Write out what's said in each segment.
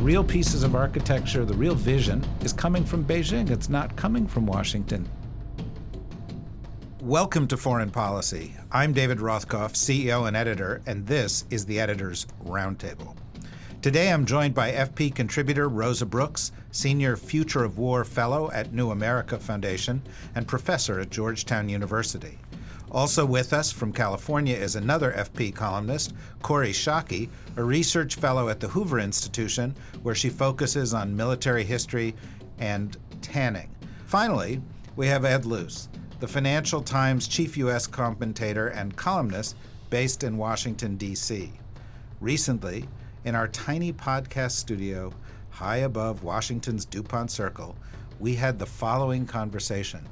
real pieces of architecture, the real vision, is coming from Beijing. It's not coming from Washington. Welcome to Foreign Policy. I'm David Rothkopf, CEO and editor, and this is the Editor's Roundtable. Today I'm joined by FP contributor Rosa Brooks, Senior Future of War Fellow at New America Foundation and professor at Georgetown University. Also with us from California is another FP columnist, Kori Schake, a research fellow at the Hoover Institution, where she focuses on military history and tanning. Finally, we have Ed Luce, the Financial Times chief U.S. commentator and columnist based in Washington, D.C. Recently, in our tiny podcast studio high above Washington's DuPont Circle, we had the following conversation.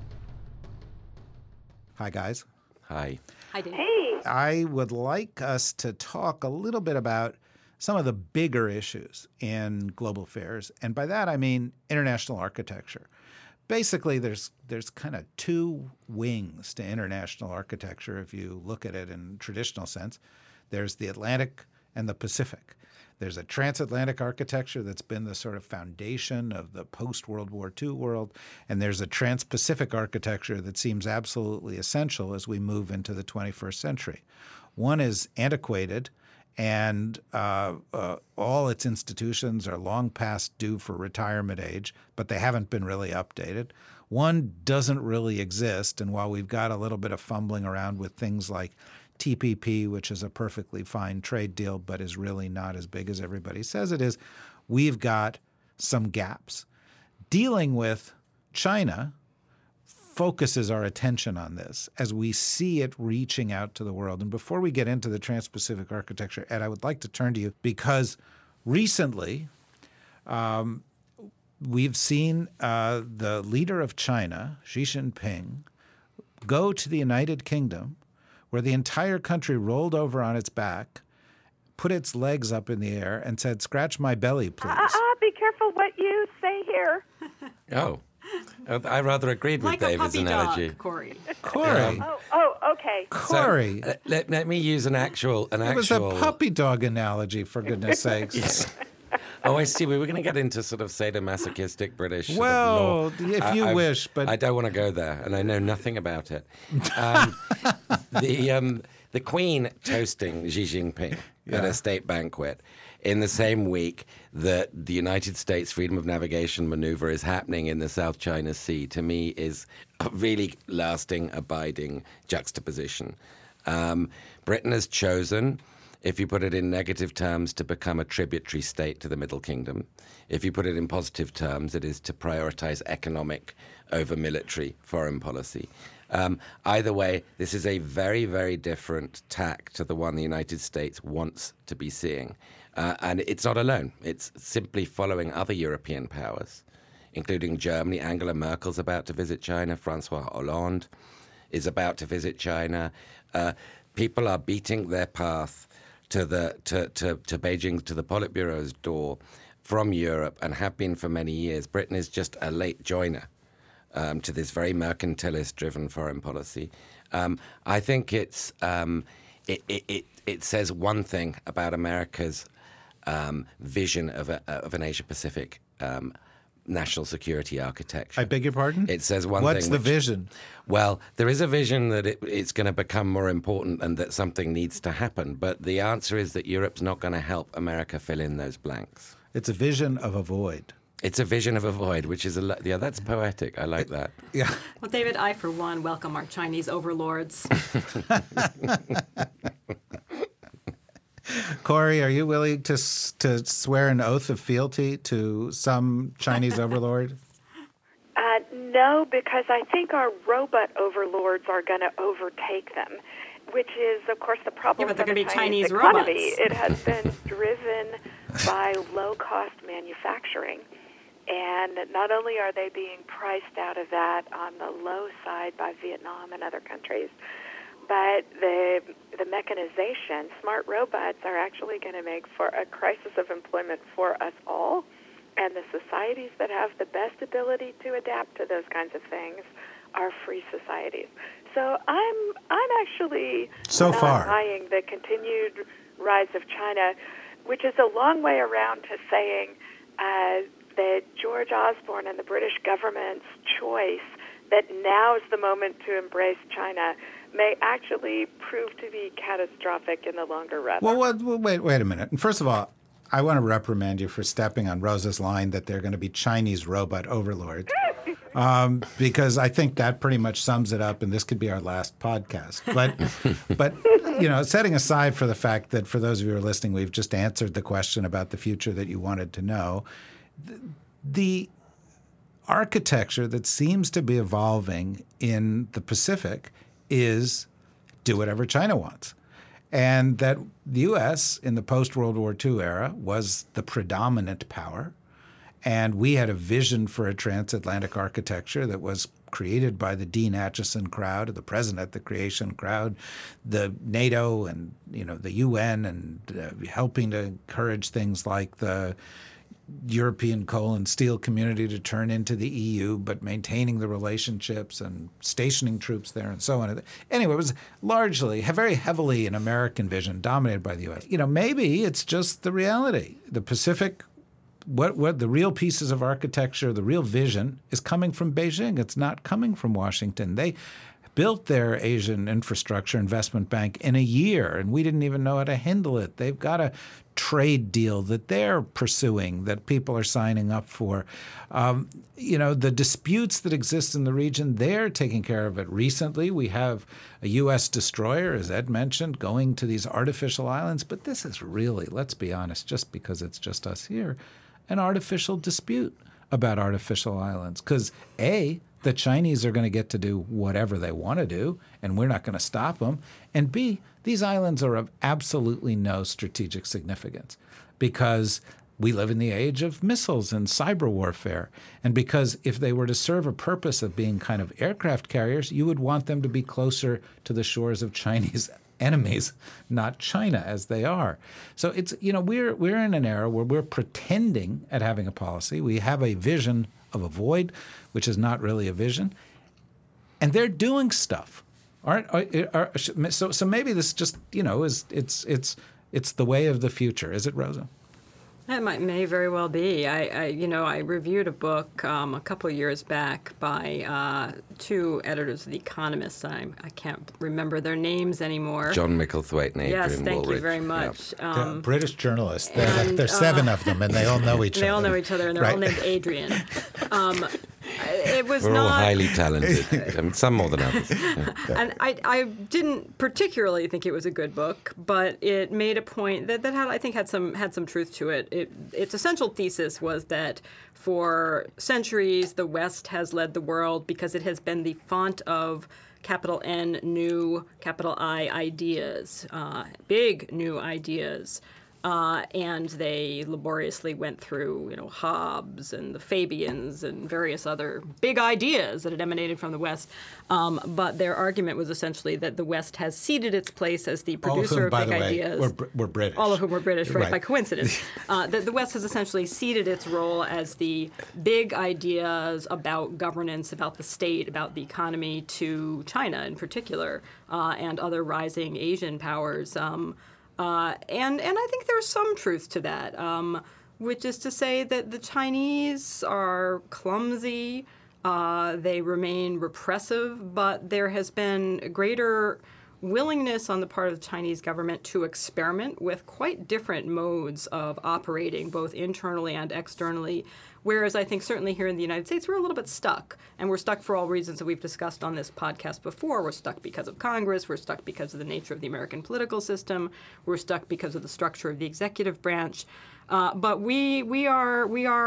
Hi, guys. Hi. Hi, Dave. Hey. I would like us to talk a little bit about some of the bigger issues in global affairs. And by that, I mean international architecture. Basically, there's kind of two wings to international architecture if you look at it in traditional sense. There's the Atlantic and the Pacific. There's a transatlantic architecture that's been the sort of foundation of the post-World War II world, and there's a trans-Pacific architecture that seems absolutely essential as we move into the 21st century. One is antiquated, and all its institutions are long past due for retirement age, but they haven't been really updated. One doesn't really exist, and while we've got a little bit of fumbling around with things like TPP, which is a perfectly fine trade deal, but is really not as big as everybody says it is, we've got some gaps. Dealing with China focuses our attention on this as we see it reaching out to the world. And before we get into the Trans-Pacific architecture, Ed, I would like to turn to you because recently we've seen the leader of China, Xi Jinping, go to the United Kingdom, where the entire country rolled over on its back, put its legs up in the air, and said, "Scratch my belly, please." Be careful what you say here. Oh, I rather agreed with David's analogy. Dog, Kori. Kori. Okay. Kori. So, let me use an actual. It was a puppy dog analogy, for goodness sakes. Yes. Oh, I see. We were going to get into sort of sadomasochistic British. Well, sort of law. if you wish, but I don't want to go there, and I know nothing about it. The Queen toasting Xi Jinping at a state banquet in the same week that the United States Freedom of Navigation maneuver is happening in the South China Sea, to me, is a really lasting, abiding juxtaposition. Britain has chosen, if you put it in negative terms, to become a tributary state to the Middle Kingdom. If you put it in positive terms, it is to prioritize economic over military foreign policy. Either way, this is a very, very different tack to the one the United States wants to be seeing. And it's not alone. It's simply following other European powers, including Germany. Angela Merkel's about to visit China. Francois Hollande is about to visit China. People are beating their path to Beijing, to the Politburo's door from Europe, and have been for many years. Britain is just a late joiner to this very mercantilist-driven foreign policy. I think it says one thing about America's vision of an Asia-Pacific national security architecture. I beg your pardon? It says one What's thing. What's the vision? Well, there is a vision that it's going to become more important and that something needs to happen. But the answer is that Europe's not going to help America fill in those blanks. It's a vision of a void. It's a vision of a void, which is that's poetic. I like that. Yeah. Well, David, I, for one, welcome our Chinese overlords. Kori, are you willing to swear an oath of fealty to some Chinese overlord? No, because I think our robot overlords are going to overtake them, which is, of course, the problem but they're for the going to be Chinese Chinese economy. robots. It has been driven by low-cost manufacturing. And not only are they being priced out of that on the low side by Vietnam and other countries, but the mechanization, smart robots are actually going to make for a crisis of employment for us all. And the societies that have the best ability to adapt to those kinds of things are free societies. So I'm actually not buying the continued rise of China, which is a long way around to saying that George Osborne and the British government's choice that now is the moment to embrace China may actually prove to be catastrophic in the longer run. Well, wait a minute. And first of all, I want to reprimand you for stepping on Rosa's line that they're going to be Chinese robot overlords, because I think that pretty much sums it up, and this could be our last podcast. But setting aside for the fact that for those of you who are listening, we've just answered the question about the future that you wanted to know, the architecture that seems to be evolving in the Pacific is do whatever China wants. And that the U.S. in the post-World War II era was the predominant power. And we had a vision for a transatlantic architecture that was created by the Dean Acheson crowd, the President at the Creation crowd, the NATO and the UN, and helping to encourage things like the European coal and steel community to turn into the EU, but maintaining the relationships and stationing troops there and so on. Anyway, it was largely, very heavily an American vision dominated by the U.S. Maybe it's just the reality. The Pacific, what the real pieces of architecture, the real vision is coming from Beijing. It's not coming from Washington. They built their Asian Infrastructure Investment Bank in a year, and we didn't even know how to handle it. They've got a trade deal that they're pursuing that people are signing up for. The disputes that exist in the region, they're taking care of it. Recently, we have a U.S. destroyer, as Ed mentioned, going to these artificial islands. But this is really, let's be honest, just because it's just us here, an artificial dispute about artificial islands. Because A, the Chinese are going to get to do whatever they want to do, and we're not going to stop them. And B, these islands are of absolutely no strategic significance because we live in the age of missiles and cyber warfare. And because if they were to serve a purpose of being kind of aircraft carriers, you would want them to be closer to the shores of Chinese enemies, not China as they are. So it's, we're in an era where we're pretending at having a policy. We have a vision of a void, which is not really a vision, and they're doing stuff. So maybe this just it's the way of the future. Is it, Rosa? That may very well be. I reviewed a book a couple of years back by two editors of The Economist. I can't remember their names anymore. John Micklethwaite and Adrian Yes, thank Woolridge. you very much. Yep. British journalists. There's seven of them, and they all know each other. They all know each other, and they're all named Adrian. It was We're not, all highly talented, some more than others. Yeah. And I didn't particularly think it was a good book, but it made a point that had some truth to it. Its essential thesis was that for centuries the West has led the world because it has been the font of capital N new, capital I ideas, big new ideas. And they laboriously went through, Hobbes and the Fabians and various other big ideas that had emanated from the West. But their argument was essentially that the West has ceded its place as the producer of big ideas. We're British. All of whom were British, right. By coincidence. That the West has essentially ceded its role as the big ideas about governance, about the state, about the economy to China in particular, and other rising Asian powers. And I think there's some truth to that, which is to say that the Chinese are clumsy, they remain repressive, but there has been a greater willingness on the part of the Chinese government to experiment with quite different modes of operating, both internally and externally, whereas I think certainly here in the United States we're a little bit stuck. And we're stuck for all reasons that we've discussed on this podcast before. We're stuck because of Congress. We're stuck because of the nature of the American political system. We're stuck because of the structure of the executive branch. But we are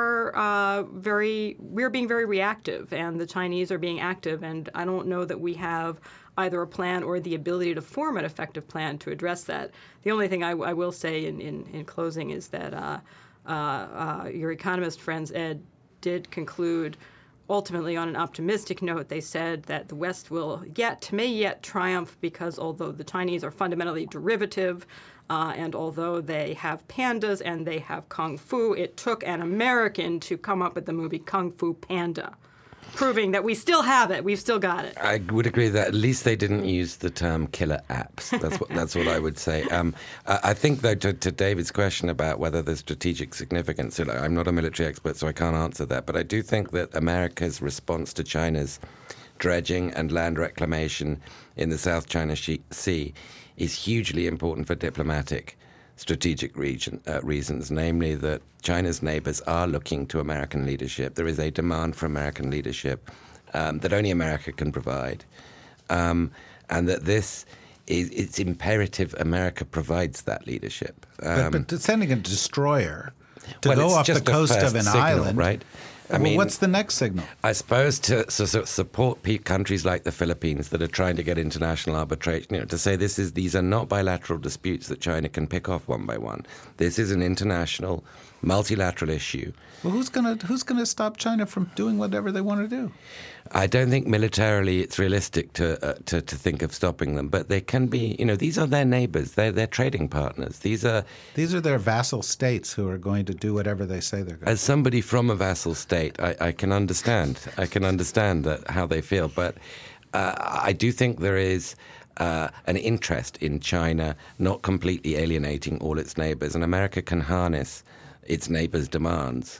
being very reactive, and the Chinese are being active. And I don't know that we have either a plan or the ability to form an effective plan to address that. The only thing I will say in closing is that your economist friends, Ed, did conclude ultimately on an optimistic note. They said that the West may yet triumph because although the Chinese are fundamentally derivative, and although they have pandas and they have kung fu, it took an American to come up with the movie Kung Fu Panda. proving that we still have it. We've still got it. I would agree that at least they didn't use the term killer apps. That's what I would say. I think, though, to David's question about whether there's strategic significance, I'm not a military expert, so I can't answer that. But I do think that America's response to China's dredging and land reclamation in the South China Sea is hugely important for diplomatic strategic reasons, namely that China's neighbors are looking to American leadership. There is a demand for American leadership that only America can provide, and that it's imperative America provides that leadership. But sending a destroyer to go off the coast of an island, right? I mean, what's the next signal? I suppose to support countries like the Philippines that are trying to get international arbitration, to say these are not bilateral disputes that China can pick off one by one. This is an international, multilateral issue. Well, who's gonna stop China from doing whatever they want to do? I don't think militarily it's realistic to think of stopping them, but they can be. These are their neighbors. They're their trading partners. These are their vassal states who are going to do whatever they say they're going to. As somebody from a vassal state, I can understand. I can understand how they feel, but I do think there is an interest in China not completely alienating all its neighbors, and America can harness its neighbors' demands.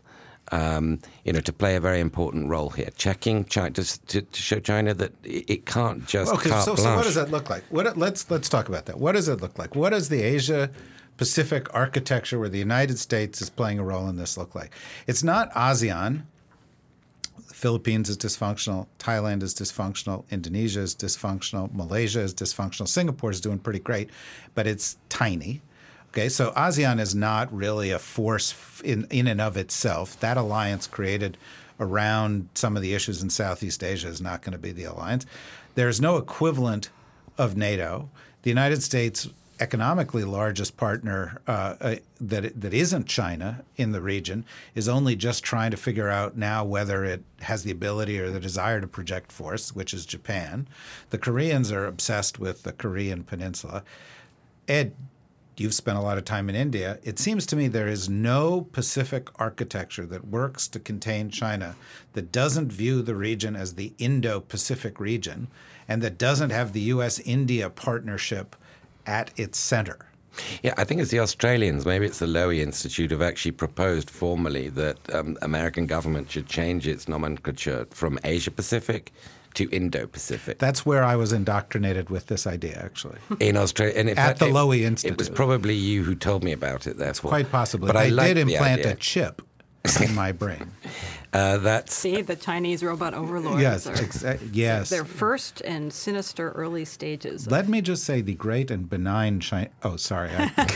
To play a very important role here, checking China to show China that it can't just carte blanche. So what does that look like? Let's talk about that. What does it look like? What does the Asia-Pacific architecture where the United States is playing a role in this look like? It's not ASEAN. The Philippines is dysfunctional. Thailand is dysfunctional. Indonesia is dysfunctional. Malaysia is dysfunctional. Singapore is doing pretty great, but it's tiny. Okay, so ASEAN is not really a force in and of itself. That alliance created around some of the issues in Southeast Asia is not going to be the alliance. There's no equivalent of NATO. The United States' economically largest partner that isn't China in the region is only just trying to figure out now whether it has the ability or the desire to project force, which is Japan. The Koreans are obsessed with the Korean peninsula. Ed, you've spent a lot of time in India. It seems to me there is no Pacific architecture that works to contain China that doesn't view the region as the Indo-Pacific region and that doesn't have the U.S.-India partnership at its center. Yeah, I think it's the Australians, maybe it's the Lowy Institute, have actually proposed formally that American government should change its nomenclature from Asia-Pacific to Indo-Pacific. That's where I was indoctrinated with this idea, actually. In Australia. And in at fact, the Lowy Institute. It was probably you who told me about it, therefore. Quite possibly. But I did implant a chip in my brain. See, the Chinese robot overlords yes. Their first and sinister early stages. Let me just say the great and benign China. Oh, sorry.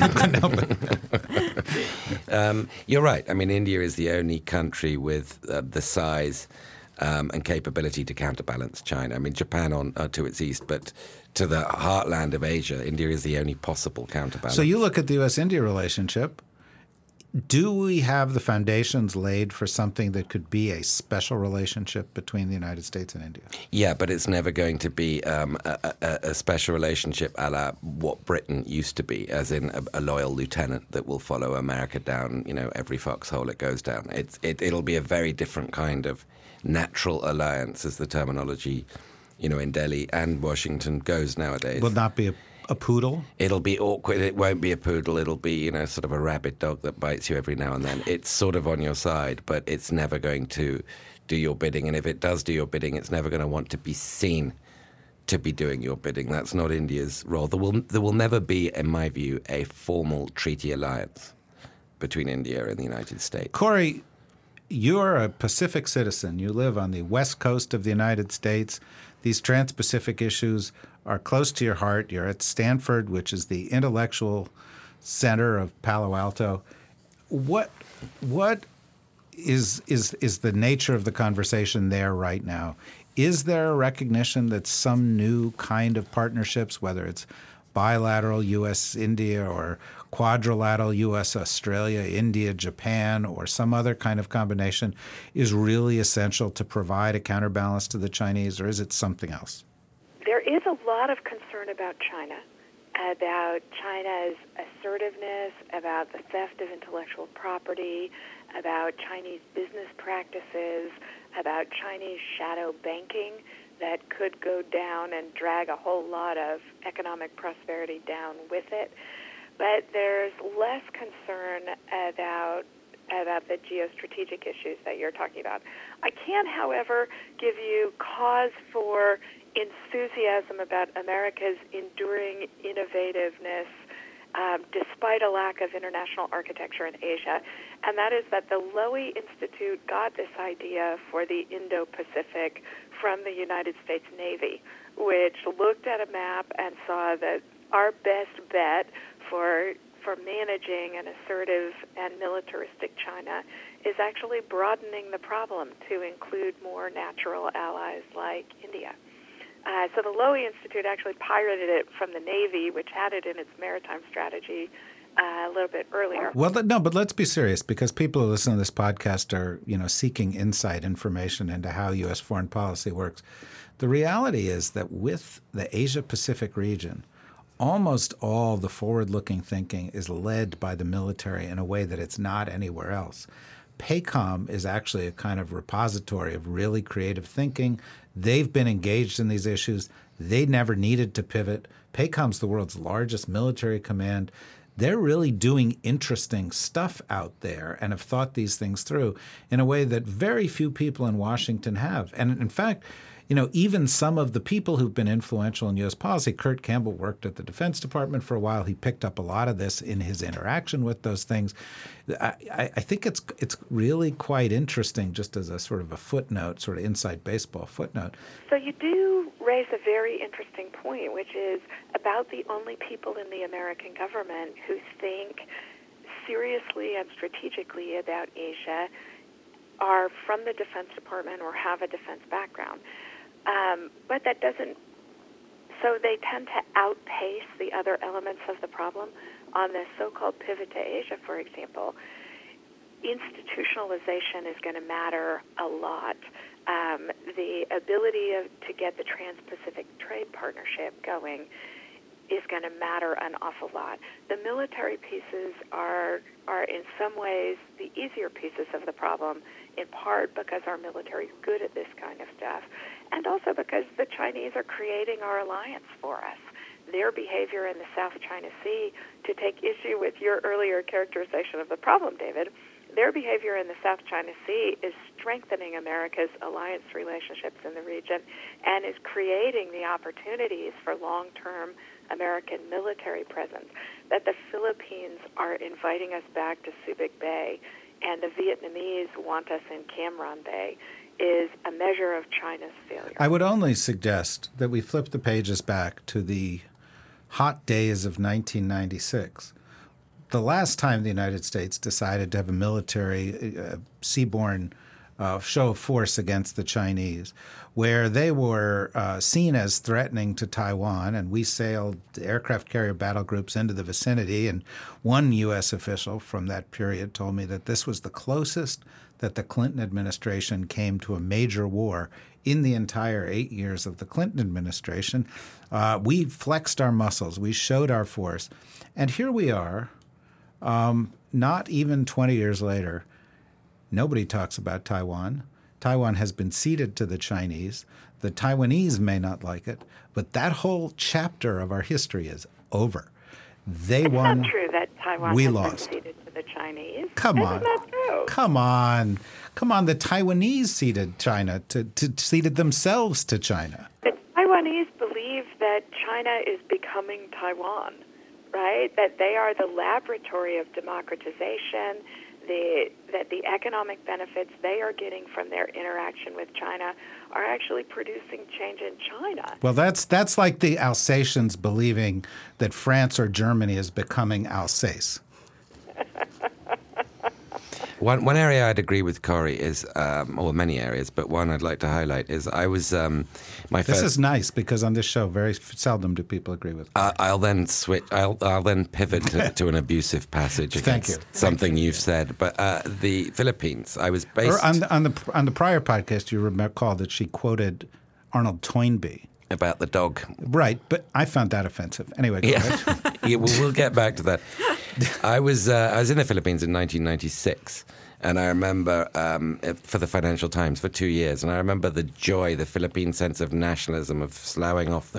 You're right. I mean, India is the only country with the size and capability to counterbalance China. I mean, Japan to its east, but to the heartland of Asia, India is the only possible counterbalance. So you look at the U.S.-India relationship. Do we have the foundations laid for something that could be a special relationship between the United States and India? Yeah, but it's never going to be a special relationship a la what Britain used to be, as in a loyal lieutenant that will follow America down, every foxhole it goes down. It'll be a very different kind of natural alliance, as the terminology, in Delhi and Washington goes nowadays. Will not be a poodle? It'll be awkward. It won't be a poodle. It'll be, sort of a rabid dog that bites you every now and then. It's sort of on your side, but it's never going to do your bidding. And if it does do your bidding, it's never going to want to be seen to be doing your bidding. That's not India's role. There will never be, in my view, a formal treaty alliance between India and the United States. Corey, you're a Pacific citizen. You live on the west coast of the United States. These trans-Pacific issues are close to your heart. You're at Stanford, which is the intellectual center of Palo Alto. What is the nature of the conversation there right now? Is there a recognition that some new kind of partnerships, whether it's bilateral U.S.-India or quadrilateral U.S.-Australia, India-Japan, or some other kind of combination, is really essential to provide a counterbalance to the Chinese, or is it something else? There is a lot of concern about China, about China's assertiveness, about the theft of intellectual property, about Chinese business practices, about Chinese shadow banking that could go down and drag a whole lot of economic prosperity down with it. But there's less concern about the geostrategic issues that you're talking about. I can, however, give you cause for enthusiasm about America's enduring innovativeness despite a lack of international architecture in Asia, and that is that the Lowy Institute got this idea for the Indo-Pacific from the United States Navy, which looked at a map and saw that our best bet for managing an assertive and militaristic China is actually broadening the problem to include more natural allies like India. So the Lowy Institute actually pirated it from the Navy, which had it in its maritime strategy a little bit earlier. Well, no, but let's be serious, because people who listen to this podcast are, seeking inside information into how U.S. foreign policy works. The reality is that with the Asia-Pacific region, almost all the forward-looking thinking is led by the military in a way that it's not anywhere else. PACOM is actually a kind of repository of really creative thinking. They've been engaged in these issues. They never needed to pivot. PACOM's the world's largest military command. They're really doing interesting stuff out there and have thought these things through in a way that very few people in Washington have. And in fact, even some of the people who've been influential in U.S. policy, Kurt Campbell worked at the Defense Department for a while. He picked up a lot of this in his interaction with those things. I think it's really quite interesting, just as a sort of a footnote, sort of inside baseball footnote. So you do raise a very interesting point, which is about the only people in the American government who think seriously and strategically about Asia are from the Defense Department or have a defense background. But that doesn't, so they tend to outpace the other elements of the problem. On the so-called pivot to Asia, for example, institutionalization is going to matter a lot. The ability to get the Trans-Pacific Trade Partnership going is going to matter an awful lot. The military pieces are in some ways the easier pieces of the problem, in part because our military is good at this kind of stuff, and also because the Chinese are creating our alliance for us. Their behavior in the South China Sea, to take issue with your earlier characterization of the problem, David, their behavior in the South China Sea is strengthening America's alliance relationships in the region and is creating the opportunities for long-term American military presence. That the Philippines are inviting us back to Subic Bay and the Vietnamese want us in Cam Ranh Bay is a measure of China's failure. I would only suggest that we flip the pages back to the hot days of 1996. The last time the United States decided to have a military seaborne show of force against the Chinese, where they were seen as threatening to Taiwan, and we sailed aircraft carrier battle groups into the vicinity, and one U.S. official from that period told me that this was the closest that the Clinton administration came to a major war in the entire 8 years of the Clinton administration. We flexed our muscles. We showed our force. And here we are, not even 20 years later. Nobody talks about Taiwan. Taiwan has been ceded to the Chinese. The Taiwanese may not like it, but that whole chapter of our history is over. They won. It's not true that Taiwan we has lost. been ceded to the Chinese. Come on. It's not true. Come on. The Taiwanese ceded China ceded themselves to China. The Taiwanese believe that China is becoming Taiwan, right? That they are the laboratory of democratization. That the economic benefits they are getting from their interaction with China are actually producing change in China. Well, that's like the Alsatians believing that France or Germany is becoming Alsace. One area I'd agree with Cory is, or many areas, but one I'd like to highlight is I was This is nice because on this show, very seldom do people agree with me. I'll then switch. I'll then pivot to an abusive passage against something you've said. But the Philippines, I was based on the prior podcast. You recall that she quoted Arnold Toynbee about the dog, right? But I found that offensive. Anyway, go ahead. We'll get back to that. I was in the Philippines in 1996, And I remember for the Financial Times for 2 years, and I remember the joy, the Philippine sense of nationalism, of sloughing off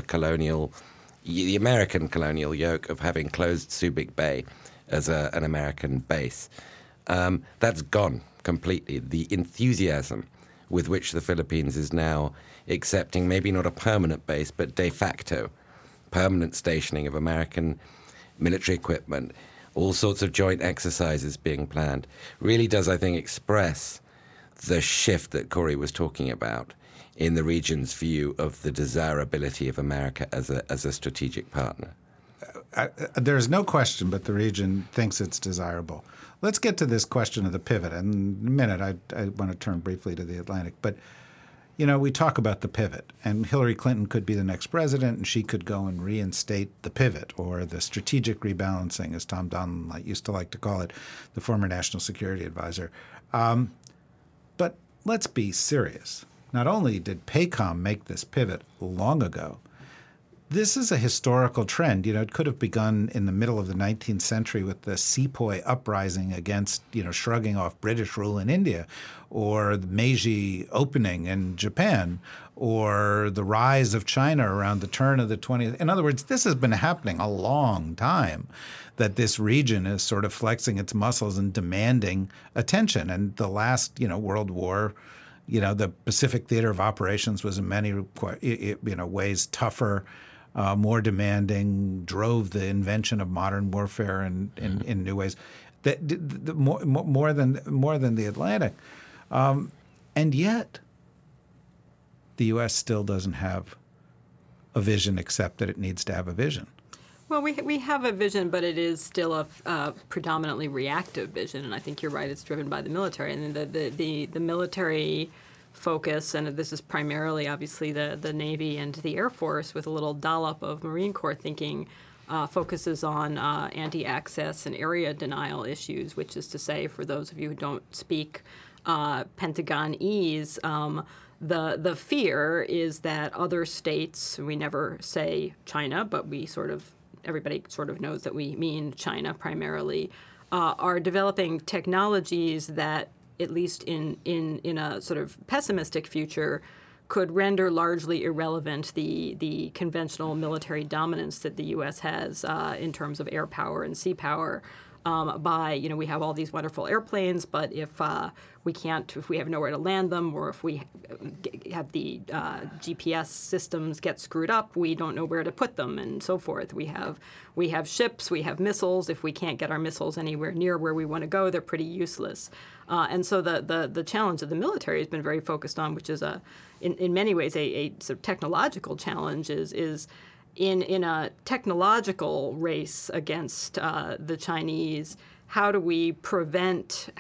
the American colonial yoke of having closed Subic Bay as an American base. That's gone completely. The enthusiasm with which the Philippines is now accepting maybe not a permanent base, but de facto permanent stationing of American military equipment, all sorts of joint exercises being planned, really does, I think, express the shift that Cory was talking about in the region's view of the desirability of America as a strategic partner. There's no question but the region thinks it's desirable. Let's get to this question of the pivot. In a minute, I want to turn briefly to the Atlantic. But, we talk about the pivot, and Hillary Clinton could be the next president, and she could go and reinstate the pivot, or the strategic rebalancing, as Tom Donilon used to like to call it, the former national security advisor. But let's be serious. Not only did PACOM make this pivot long ago, this is a historical trend. It could have begun in the middle of the 19th century with the Sepoy uprising against, shrugging off British rule in India, or the Meiji opening in Japan, or the rise of China around the turn of the 20th. In other words, this has been happening a long time, that this region is sort of flexing its muscles and demanding attention. And the last, World War, the Pacific Theater of Operations was in many ways tougher, more demanding, drove the invention of modern warfare in new ways, more than the Atlantic, and yet the U.S. still doesn't have a vision, except that it needs to have a vision. Well, we have a vision, but it is still a predominantly reactive vision, and I think you're right. It's driven by the military, and the military focus, and this is primarily obviously the Navy and the Air Force with a little dollop of Marine Corps thinking, focuses on anti-access and area denial issues, which is to say, for those of you who don't speak Pentagonese, the fear is that other states, we never say China, but everybody sort of knows that we mean China primarily, are developing technologies that, at least in a sort of pessimistic future, could render largely irrelevant the conventional military dominance that the U.S. has in terms of air power and sea power. We have all these wonderful airplanes, but if we have nowhere to land them, or if we have the GPS systems get screwed up, we don't know where to put them, and so forth. We have ships, we have missiles. If we can't get our missiles anywhere near where we want to go, they're pretty useless. And so the challenge that the military has been very focused on, which is in many ways a sort of technological challenge, is in a technological race against the Chinese, how do we prevent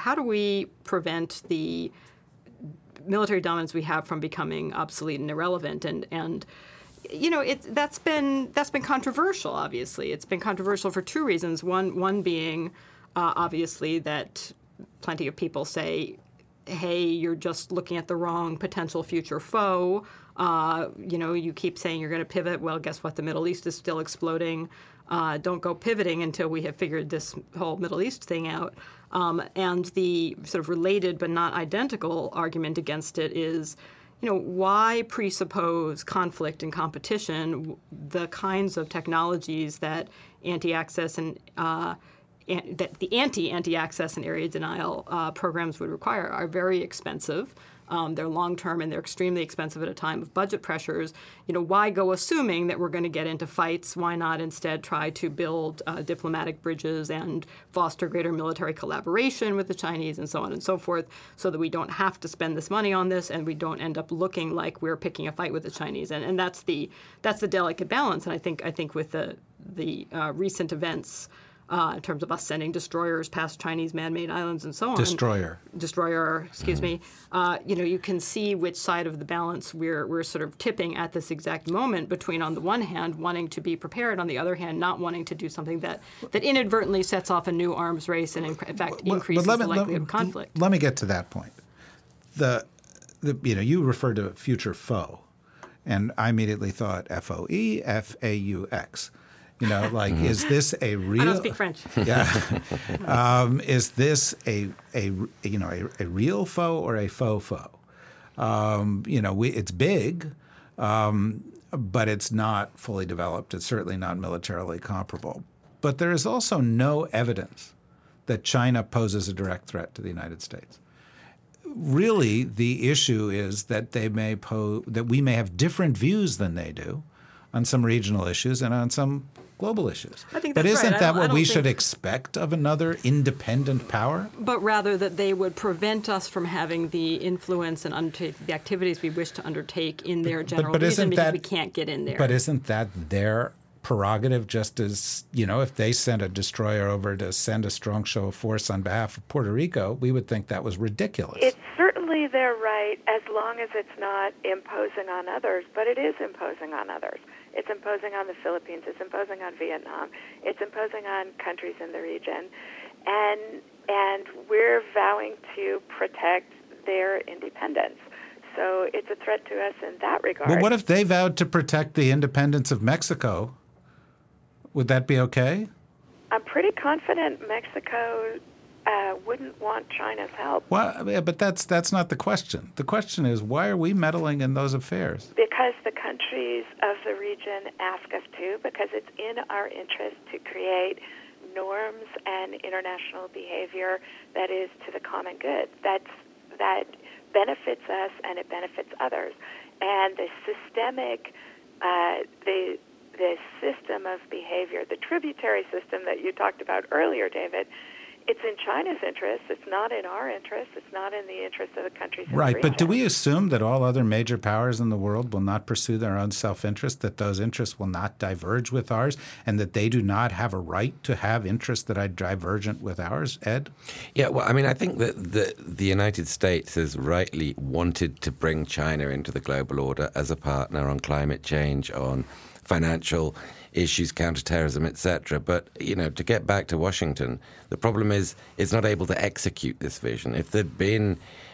the military dominance we have from becoming obsolete and irrelevant? And that's been controversial. Obviously, it's been controversial for two reasons. One being obviously that plenty of people say, hey, you're just looking at the wrong potential future foe. You keep saying you're going to pivot. Well, guess what? The Middle East is still exploding. Don't go pivoting until we have figured this whole Middle East thing out. And the sort of related but not identical argument against it is, why presuppose conflict and competition? The kinds of technologies that anti-access and that the anti-access and area denial programs would require are very expensive. They're long-term, and they're extremely expensive at a time of budget pressures. Why go assuming that we're going to get into fights? Why not instead try to build diplomatic bridges and foster greater military collaboration with the Chinese and so on and so forth, so that we don't have to spend this money on this and we don't end up looking like we're picking a fight with the Chinese? And that's the delicate balance. And I think with the recent events, in terms of us sending destroyers past Chinese man-made islands and so on. Destroyer, excuse me. You can see which side of the balance we're sort of tipping at this exact moment between, on the one hand, wanting to be prepared, on the other hand, not wanting to do something that inadvertently sets off a new arms race and, in fact, increases the likelihood of conflict. Let me get to that point. You referred to future foe, and I immediately thought FOE, FAUX. You know, like, is this a real? I don't speak French. Yeah. Is this a real foe or a faux foe? It's big, but it's not fully developed. It's certainly not militarily comparable. But there is also no evidence that China poses a direct threat to the United States. Really, the issue is that that we may have different views than they do on some regional issues and on some global issues. I think but that's isn't right. that what we should expect of another independent power? But rather that they would prevent us from having the influence and undertake the activities we wish to undertake in their general region because we can't get in there. But isn't that their prerogative, just as, if they sent a destroyer over to send a strong show of force on behalf of Puerto Rico, we would think that was ridiculous. It's certainly their right as long as it's not imposing on others, but it is imposing on others. It's imposing on the Philippines. It's imposing on Vietnam. It's imposing on countries in the region. And we're vowing to protect their independence. So it's a threat to us in that regard. Well, what if they vowed to protect the independence of Mexico? Would that be okay? I'm pretty confident Mexico wouldn't want China's help. Well, yeah, but that's not the question. The question is, why are we meddling in those affairs? Because the countries of the region ask us to, because it's in our interest to create norms and international behavior that is to the common good. That benefits us and it benefits others. And the systemic, the system of behavior, the tributary system that you talked about earlier, David, it's in China's interest. It's not in our interest. It's not in the interest of the countries in the region. Right, but do we assume that all other major powers in the world will not pursue their own self-interest, that those interests will not diverge with ours, and that they do not have a right to have interests that are divergent with ours, Ed? Yeah, well, I mean, I think that the United States has rightly wanted to bring China into the global order as a partner on climate change, on financial issues, counterterrorism, etc. But, to get back to Washington, the problem is it's not able to execute this vision. If there'd been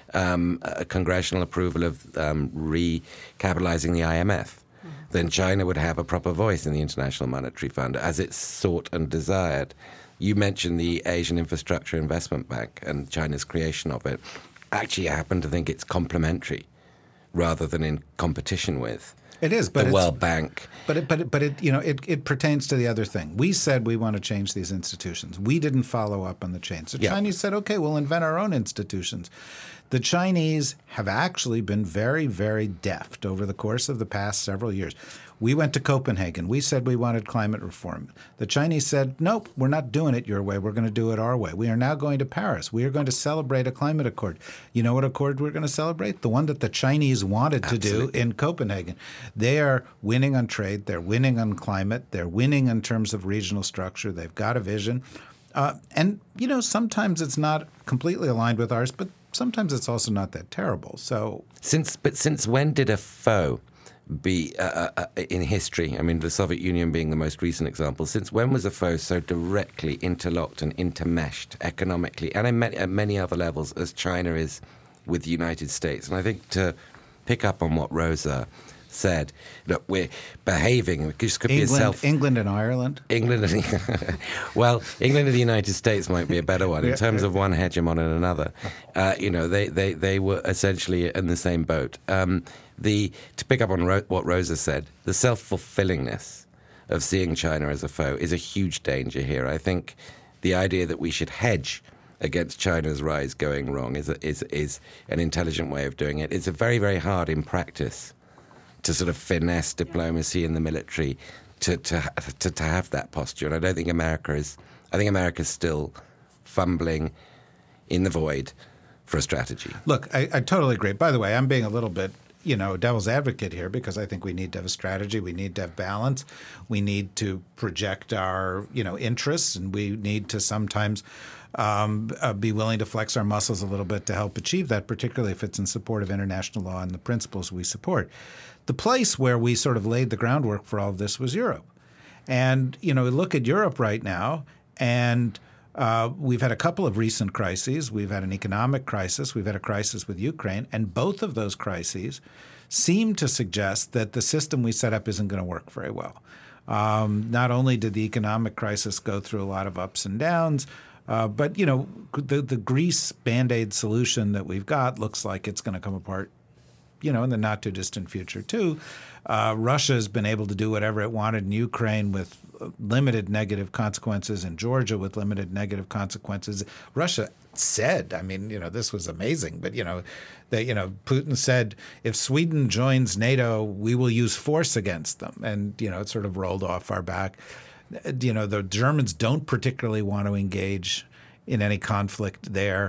a congressional approval of recapitalizing the IMF, then China would have a proper voice in the International Monetary Fund as it's sought and desired. You mentioned the Asian Infrastructure Investment Bank and China's creation of it. Actually, I happen to think it's complementary rather than in competition with. It is, but the World Bank. But it pertains to the other thing. We said we want to change these institutions. We didn't follow up on the change. The Chinese said, okay, we'll invent our own institutions. The Chinese have actually been very, very deft over the course of the past several years. We went to Copenhagen. We said we wanted climate reform. The Chinese said, nope, we're not doing it your way. We're going to do it our way. We are now going to Paris. We are going to celebrate a climate accord. You know what accord we're going to celebrate? The one that the Chinese wanted to do in Copenhagen. They are winning on trade. They're winning on climate. They're winning in terms of regional structure. They've got a vision. And sometimes it's not completely aligned with ours, but sometimes it's also not that terrible. So since when did a foe be in history? I mean, the Soviet Union being the most recent example. Since when was a foe so directly interlocked and intermeshed economically and at many other levels as China is with the United States? And I think to pick up on what Rosa said, look, we're behaving. This could England and Ireland. England and the United States might be a better one in terms of one hegemon and another. They were essentially in the same boat. To pick up on what Rosa said, the self-fulfillingness of seeing China as a foe is a huge danger here. I think the idea that we should hedge against China's rise going wrong is an intelligent way of doing it. It's a very, very hard in practice to sort of finesse diplomacy in the military to have that posture. And I don't think America's still fumbling in the void for a strategy. Look, I totally agree. By the way, I'm being a little bit devil's advocate here because I think we need to have a strategy. We need to have balance. We need to project our, interests, and we need to sometimes be willing to flex our muscles a little bit to help achieve that, particularly if it's in support of international law and the principles we support. The place where we sort of laid the groundwork for all of this was Europe. And, look at Europe right now, and we've had a couple of recent crises. We've had an economic crisis. We've had a crisis with Ukraine. And both of those crises seem to suggest that the system we set up isn't going to work very well. Not only did the economic crisis go through a lot of ups and downs, but the Greece Band-Aid solution that we've got looks like it's going to come apart, in the not too distant future too. Russia has been able to do whatever it wanted in Ukraine with limited negative consequences, in Georgia with limited negative consequences. Russia said, this was amazing, but Putin said, if Sweden joins NATO, we will use force against them, and it sort of rolled off our back. The Germans don't particularly want to engage in any conflict there.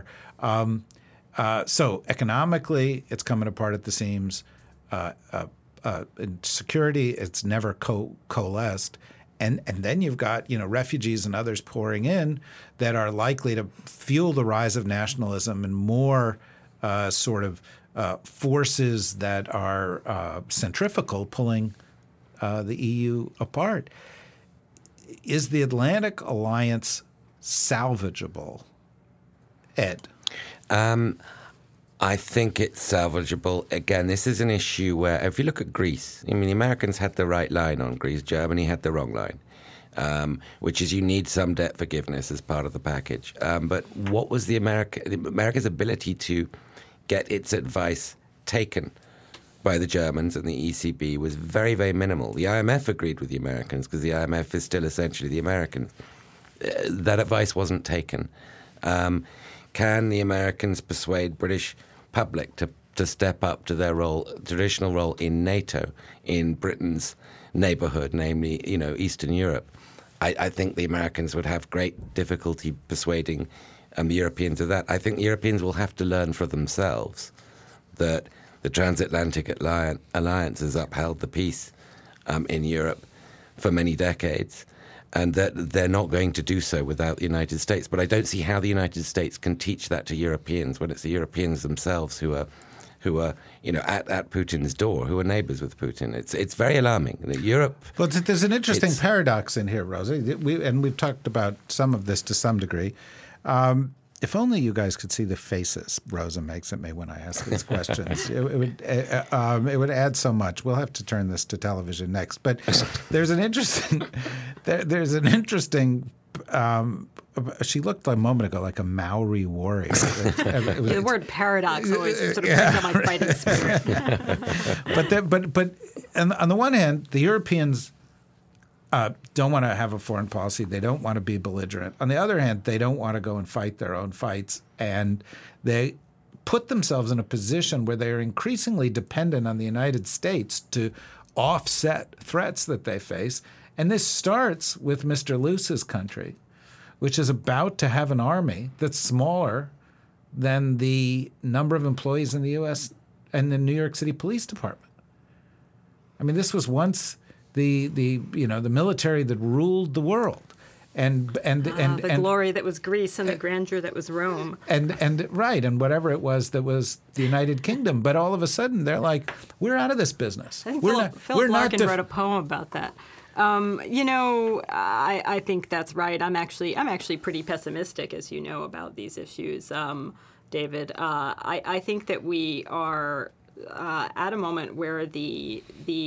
So economically, it's coming apart at the seams. In security, it's never coalesced. And then you've got, refugees and others pouring in that are likely to fuel the rise of nationalism and more forces that are centrifugal pulling the EU apart. Is the Atlantic Alliance salvageable, Ed? I think it's salvageable. Again, this is an issue where, if you look at Greece, the Americans had the right line on Greece. Germany had the wrong line, which is you need some debt forgiveness as part of the package. But what was America's ability to get its advice taken by the Germans and the ECB was very, very minimal. The IMF agreed with the Americans because the IMF is still essentially the Americans. That advice wasn't taken. Can the Americans persuade British public to step up to their traditional role in NATO, in Britain's neighborhood, namely, Eastern Europe? I think the Americans would have great difficulty persuading the Europeans of that. I think the Europeans will have to learn for themselves that the transatlantic alliance has upheld the peace in Europe for many decades, and that they're not going to do so without the United States. But I don't see how the United States can teach that to Europeans when it's the Europeans themselves who are at Putin's door, who are neighbors with Putin. It's very alarming. Europe. Well, there's an interesting paradox in here, Rosa. We've talked about some of this to some degree. If only you guys could see the faces Rosa makes at me when I ask these questions. It would add so much. We'll have to turn this to television next. But there's an interesting. She looked a moment ago like a Maori warrior. The word paradox always sort of brings out my fighting spirit. But on the one hand, the Europeans don't want to have a foreign policy. They don't want to be belligerent. On the other hand, they don't want to go and fight their own fights. And they put themselves in a position where they are increasingly dependent on the United States to offset threats that they face. And this starts with Mr. Luce's country, which is about to have an army that's smaller than the number of employees in the U.S. and the New York City Police Department. This was once the military that ruled the world, and the glory that was Greece and the grandeur that was Rome, and whatever it was that was the United Kingdom. But all of a sudden, they're like, we're out of this business. I think Philip Larkin wrote a poem about that. I think that's right. I'm actually pretty pessimistic, as you know, about these issues, David. I think that we are at a moment where the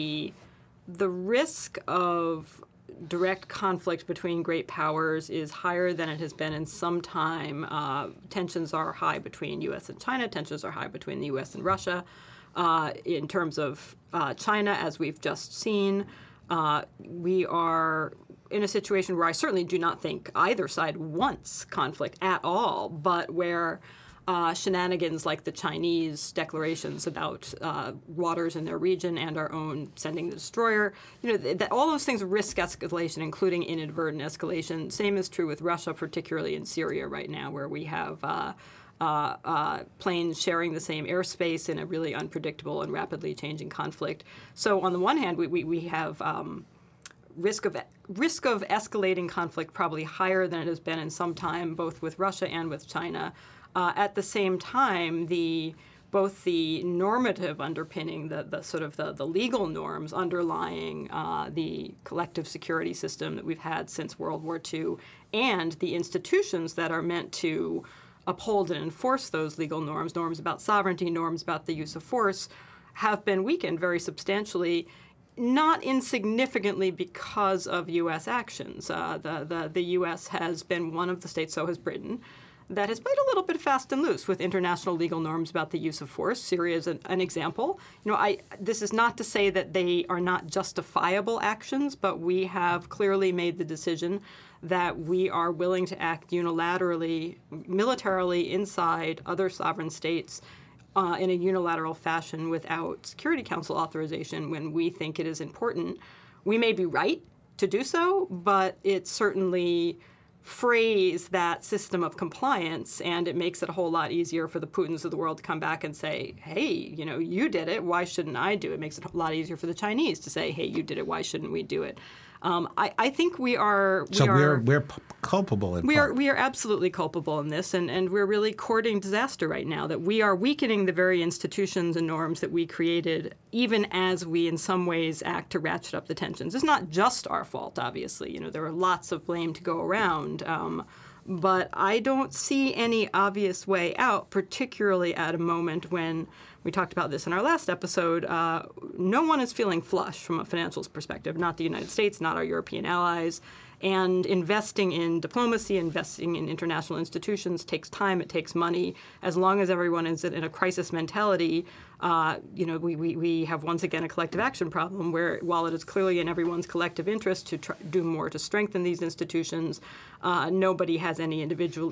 risk of direct conflict between great powers is higher than it has been in some time. Tensions are high between U.S. and China. Tensions are high between the U.S. and Russia. In terms of China, as we've just seen, we are in a situation where I certainly do not think either side wants conflict at all, but where shenanigans like the Chinese declarations about waters in their region and our own sending the destroyer, all those things risk escalation, including inadvertent escalation. Same is true with Russia, particularly in Syria right now, where we have planes sharing the same airspace in a really unpredictable and rapidly changing conflict. So on the one hand, we have risk of escalating conflict probably higher than it has been in some time, both with Russia and with China. At the same time, both the normative underpinning, the legal norms underlying the collective security system that we've had since World War II, and the institutions that are meant to uphold and enforce those legal norms about sovereignty, norms about the use of force, have been weakened very substantially. not insignificantly because of U.S. actions. The U.S. has been one of the states, so has Britain, that has played a little bit fast and loose with international legal norms about the use of force. Syria is an example. This is not to say that they are not justifiable actions, but we have clearly made the decision that we are willing to act unilaterally, militarily inside other sovereign states in a unilateral fashion without Security Council authorization when we think it is important. We may be right to do so, but it certainly frays that system of compliance, and it makes it a whole lot easier for the Putins of the world to come back and say, hey, you did it, why shouldn't I do it? It makes it a lot easier for the Chinese to say, hey, you did it, why shouldn't we do it? I think we're culpable in we part. We are absolutely culpable in this, and we're really courting disaster right now, that we are weakening the very institutions and norms that we created, even as we in some ways act to ratchet up the tensions. It's not just our fault, obviously. There are lots of blame to go around. But I don't see any obvious way out, particularly at a moment when, we talked about this in our last episode, no one is feeling flush from a financials perspective, not the United States, not our European allies. And investing in diplomacy, investing in international institutions takes time, it takes money. As long as everyone is in a crisis mentality, we have once again a collective action problem where, while it is clearly in everyone's collective interest to do more to strengthen these institutions, nobody has any individual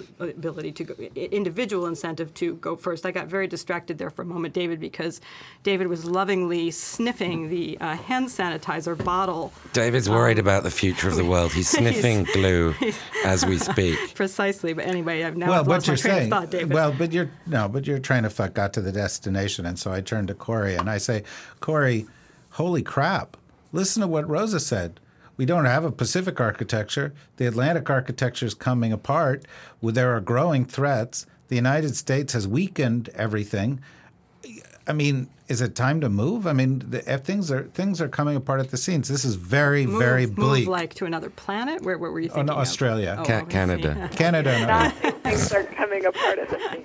incentive to go first. I got very distracted there for a moment, David, because David was lovingly sniffing the hand sanitizer bottle. David's worried about the future of the world. He's sniffing glue as we speak. Precisely. But anyway, I've lost my train of thought, David. Well, but your train of thought got to the destination, and so I turned to Corey and I say, Corey, holy crap, listen to what Rosa said. We don't have a Pacific architecture. The Atlantic architecture is coming apart. There are growing threats. The United States has weakened everything. I mean, is it time to move? I mean, things are coming apart at the seams. This is very, very bleak. Move like to another planet? Where were you thinking? Oh, no, Australia. Canada. Canada. Not things are coming apart at the seams.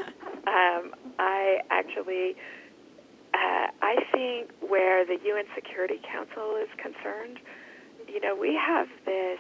I think where the UN Security Council is concerned, we have this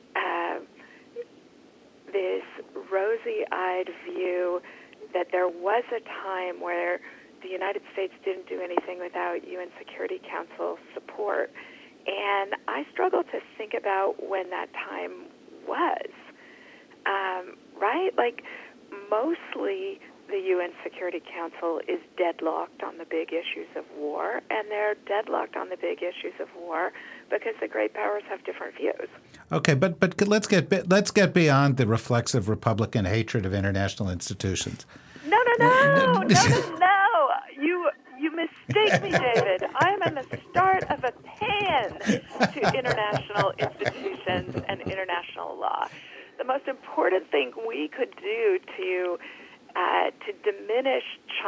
rosy-eyed view that there was a time where the United States didn't do anything without UN Security Council support. And I struggle to think about when that time was, right? Like, mostly the UN Security Council is deadlocked on the big issues of war, and they're deadlocked on the big issues of war because the great powers have different views. Okay, but let's get beyond the reflexive Republican hatred of international institutions. No. You mistake me, David. I am in the start of a pan to international institutions and international law. The most important thing we could do to diminish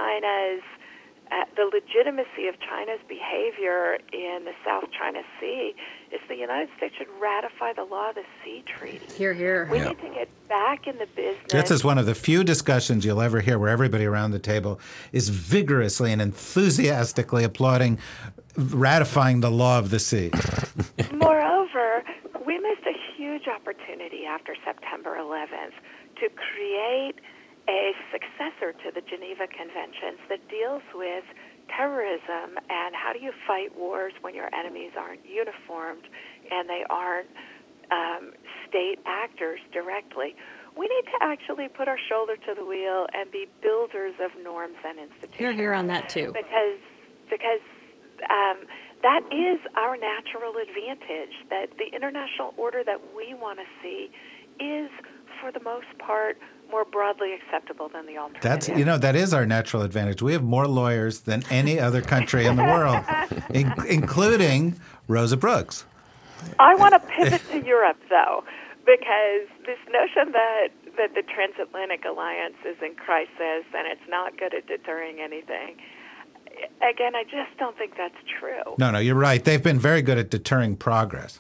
the legitimacy of China's behavior in the South China Sea is the United States should ratify the Law of the Sea Treaty. Hear, hear. We need to get back in the business. This is one of the few discussions you'll ever hear where everybody around the table is vigorously and enthusiastically applauding ratifying the Law of the Sea. Moreover, we missed a huge opportunity after September 11th to create a successor to the Geneva Conventions that deals with terrorism and how do you fight wars when your enemies aren't uniformed and they aren't state actors directly. We need to actually put our shoulder to the wheel and be builders of norms and institutions. Hear, hear on that too. Because that is our natural advantage, that the international order that we want to see is, for the most part, more broadly acceptable than the alternative. That is our natural advantage. We have more lawyers than any other country in the world, including Rosa Brooks. I want to pivot to Europe, though, because this notion that the transatlantic alliance is in crisis and it's not good at deterring anything, again, I just don't think that's true. No, you're right. They've been very good at deterring progress.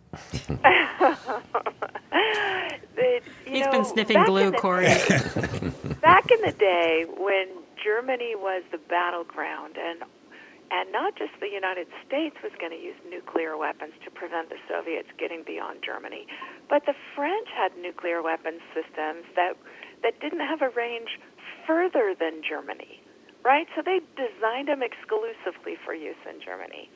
He's been sniffing glue, Corey. Back in the day when Germany was the battleground and, And not just the United States was going to use nuclear weapons to prevent the Soviets getting beyond Germany, but the French had nuclear weapons systems that didn't have a range further than Germany, right? So they designed them exclusively for use in Germany.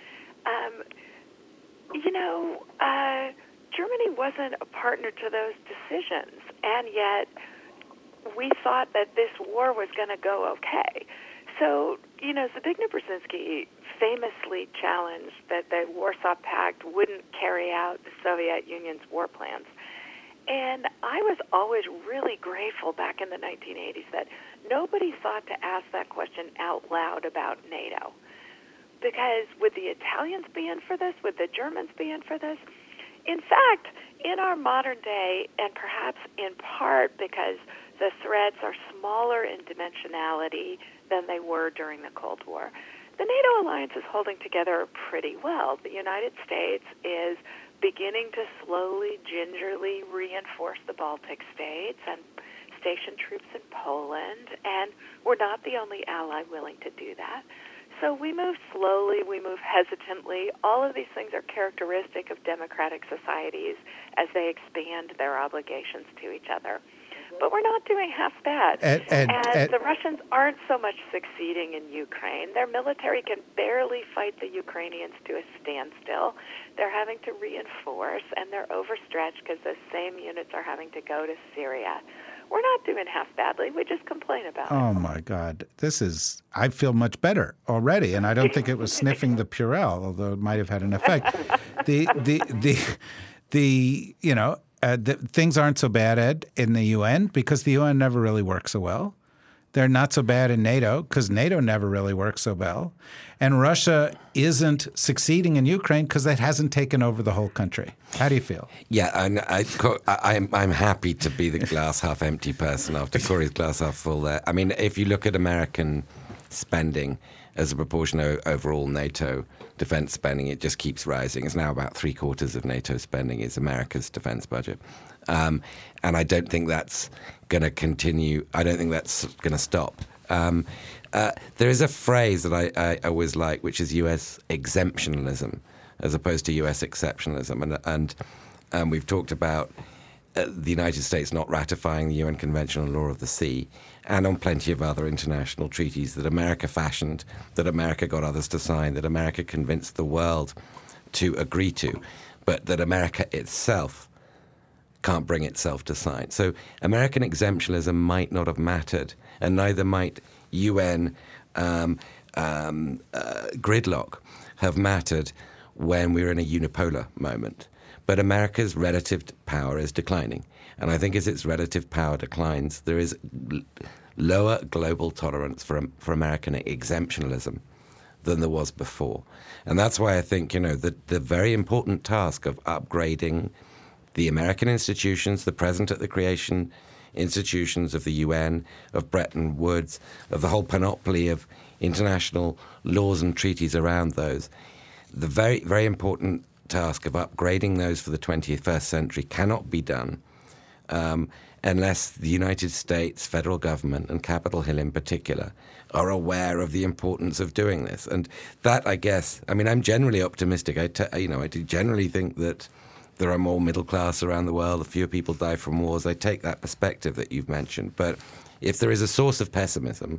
Germany wasn't a partner to those decisions, and yet we thought that this war was going to go okay. So, Zbigniew Brzezinski famously challenged that the Warsaw Pact wouldn't carry out the Soviet Union's war plans. And I was always really grateful back in the 1980s that nobody thought to ask that question out loud about NATO. Because would the Italians be in for this? Would the Germans be in for this? In fact, in our modern day, and perhaps in part because the threats are smaller in dimensionality than they were during the Cold War, the NATO alliance is holding together pretty well. The United States is beginning to slowly, gingerly reinforce the Baltic states and station troops in Poland, and we're not the only ally willing to do that. So we move slowly, we move hesitantly. All of these things are characteristic of democratic societies as they expand their obligations to each other. But we're not doing half bad. And the Russians aren't so much succeeding in Ukraine. Their military can barely fight the Ukrainians to a standstill. They're having to reinforce, and they're overstretched because those same units are having to go to Syria. We're not doing half badly. We just complain about it. Oh, my God. I feel much better already, and I don't think it was sniffing the Purell, although it might have had an effect. Things aren't so bad, Ed, in the UN because the UN never really works so well. They're not so bad in NATO because NATO never really works so well. And Russia isn't succeeding in Ukraine because it hasn't taken over the whole country. How do you feel? Yeah, I'm happy to be the glass half empty person after Corey's glass half full there. I mean, if you look at American spending as a proportion of overall NATO defense spending, it just keeps rising. It's now about 3/4 of NATO spending is America's defense budget. And I don't think that's going to continue. I don't think that's going to stop. There is a phrase that I always like, which is U.S. exemptionalism as opposed to U.S. exceptionalism. And we've talked about the United States not ratifying the UN Convention on Law of the Sea and on plenty of other international treaties that America fashioned, that America got others to sign, that America convinced the world to agree to, but that America itself can't bring itself to sign. So American exemptionalism might not have mattered, and neither might UN gridlock have mattered when we were in a unipolar moment. But America's relative power is declining. And I think as its relative power declines, there is lower global tolerance for American exemptionalism than there was before. And that's why I think, the very important task of upgrading the American institutions, the present at the creation institutions of the UN, of Bretton Woods, of the whole panoply of international laws and treaties around those, the very, very important task of upgrading those for the 21st century cannot be done unless the United States federal government and Capitol Hill in particular are aware of the importance of doing this. And that, I guess, I'm generally optimistic. I do generally think that there are more middle class around the world, fewer people die from wars. I take that perspective that you've mentioned. But if there is a source of pessimism,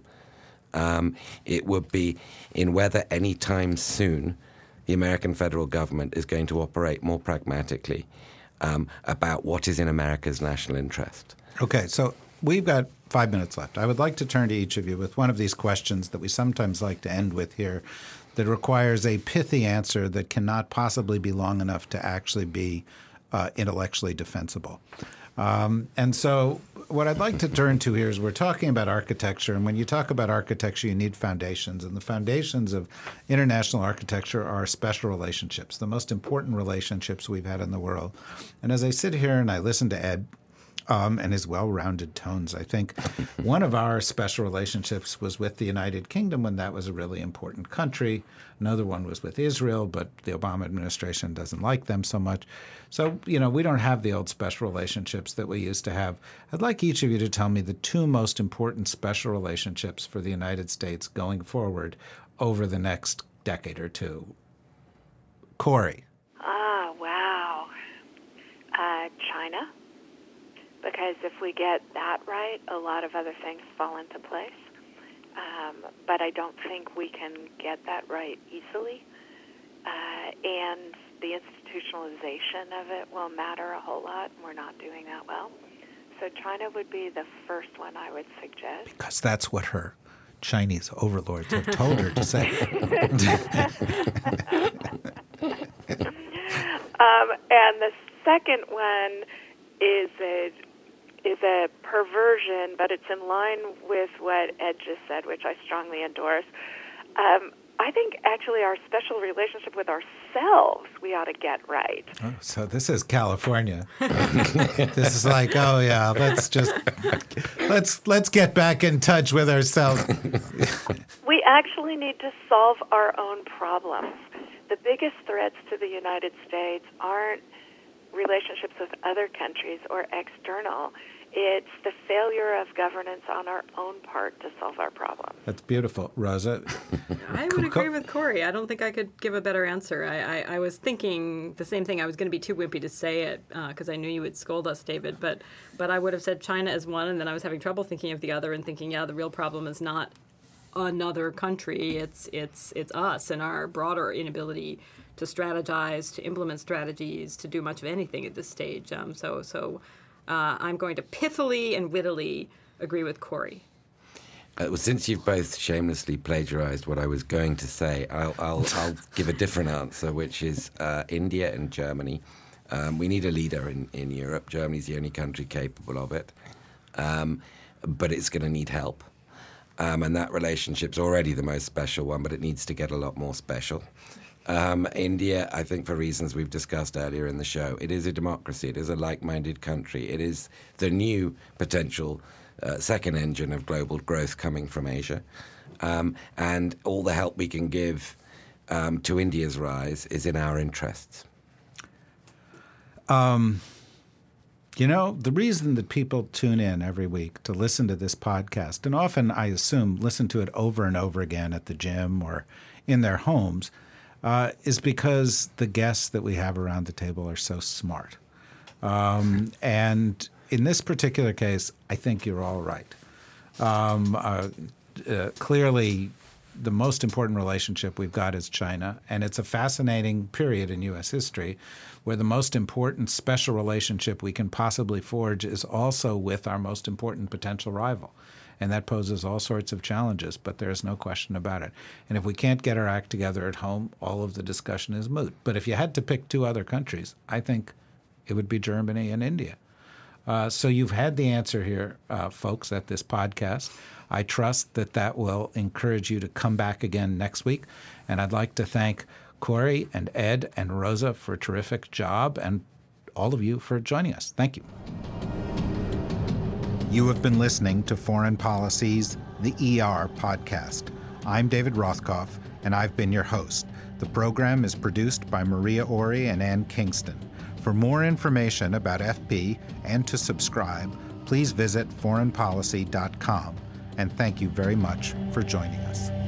it would be in whether any time soon the American federal government is going to operate more pragmatically about what is in America's national interest. Okay, so we've got 5 minutes left. I would like to turn to each of you with one of these questions that we sometimes like to end with here that requires a pithy answer that cannot possibly be long enough to actually be intellectually defensible. And so what I'd like to turn to here is we're talking about architecture. And when you talk about architecture, you need foundations. And the foundations of international architecture are special relationships, the most important relationships we've had in the world. And as I sit here and I listen to Ed and his well-rounded tones, I think one of our special relationships was with the United Kingdom when that was a really important country. Another one was with Israel, but the Obama administration doesn't like them so much. So, we don't have the old special relationships that we used to have. I'd like each of you to tell me the two most important special relationships for the United States going forward over the next decade or two? Kori. Wow. China. Because if we get that right, a lot of other things fall into place. But I don't think we can get that right easily. And the institutionalization of it will matter a whole lot, and we're not doing that well. So China would be the first one I would suggest. Because that's what her Chinese overlords have told her to say. And the second one is a perversion, but it's in line with what Ed just said, which I strongly endorse. I think actually our special relationship with ourselves we ought to get right. Oh, so this is California. This is like, oh yeah, let's get back in touch with ourselves. We actually need to solve our own problems. The biggest threats to the United States aren't relationships with other countries or external. It's the failure of governance on our own part to solve our problems. That's beautiful. Rosa? I would agree with Kori. I don't think I could give a better answer. I was thinking the same thing. I was going to be too wimpy to say it because I knew you would scold us, David. But I would have said China as one, and then I was having trouble thinking of the other and thinking, the real problem is not another country. It's us and our broader inability to strategize, to implement strategies, to do much of anything at this stage. So I'm going to pithily and wittily agree with Kori. Well, since you've both shamelessly plagiarized what I was going to say, I'll give a different answer, which is India and Germany. We need a leader in Europe. Germany's the only country capable of it, but it's going to need help. And that relationship's already the most special one, but it needs to get a lot more special. India, I think for reasons we've discussed earlier in the show, it is a democracy. It is a like-minded country. It is the new potential second engine of global growth coming from Asia. And all the help we can give to India's rise is in our interests. The reason that people tune in every week to listen to this podcast, and often, I assume, listen to it over and over again at the gym or in their homes, is because the guests that we have around the table are so smart. And in this particular case, I think you're all right. Clearly, the most important relationship we've got is China, and it's a fascinating period in U.S. history where the most important special relationship we can possibly forge is also with our most important potential rival. And that poses all sorts of challenges, but there's no question about it. And if we can't get our act together at home, all of the discussion is moot. But if you had to pick two other countries, I think it would be Germany and India. So you've had the answer here, folks, at this podcast. I trust that will encourage you to come back again next week. And I'd like to thank Kori and Ed and Rosa for a terrific job, and all of you for joining us. Thank you. You have been listening to Foreign Policy's The ER podcast. I'm David Rothkopf, and I've been your host. The program is produced by Maria Ori and Ann Kingston. For more information about FP and to subscribe, please visit foreignpolicy.com. And thank you very much for joining us.